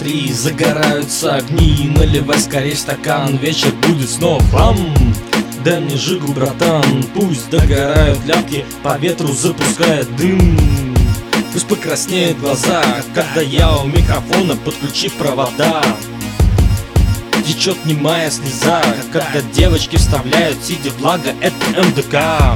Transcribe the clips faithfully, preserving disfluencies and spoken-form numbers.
смотри, загораются огни. Наливай скорее стакан, вечер будет снова хлам. Дай мне жигу, братан, пусть догорают ляпки, по ветру запуская дым. Пусть покраснеют глаза, когда я у микрофона, подключив провода. Течет немая слеза, когда девочки вставляют, сидя влага, это эм дэ ка.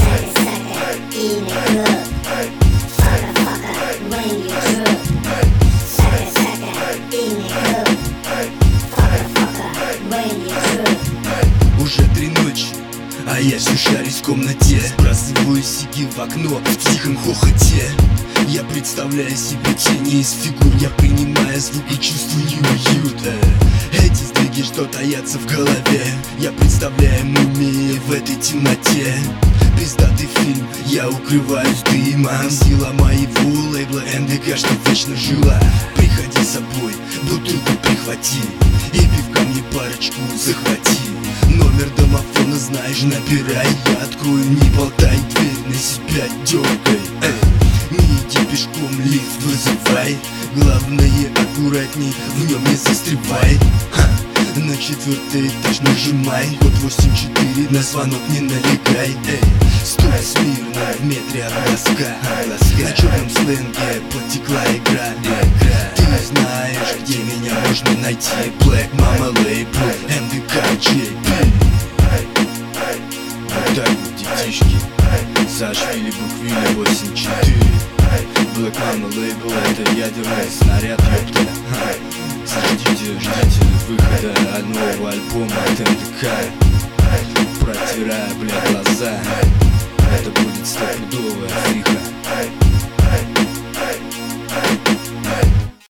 Уже три ночи, а я все шарюсь в комнате. Сбрасываю сиги в окно в тихом хохоте. Я представляю себе тени из фигур, я принимаю звук и чувствую уют. Эти сдвиги, что таятся в голове, я представляю мумии в этой темноте. Пиздатый фильм, я укрываюсь дымом. Сила моего лейбла эм дэ ка, что вечно жила. Приходи с собой, бутылку прихвати и пивка мне парочку захвати. Номер домофона знаешь, набирай, я открою, не болтай, дверь на себя дергай. Не иди пешком, лифт вызывай. Главное, аккуратней, в нем не застревай. Ха. На четвертый этаж нажимай, код восемь четыре, на звонок не налегай. Эй, стой смирно, в метре от глазка. На черном сленге потекла игра. Ты знаешь, где меня можно найти. Black Mama Label, эм дэ ка джей пи. Вот так вот, детишки, Саашвили Буквили восемь четыре. Black Mama Label, это ядерный снаряд, ёпта. Ждите, ждите выхода нового альбома от эм дэ ка. Протирая, бля, глаза, это будет стопудовая фрих.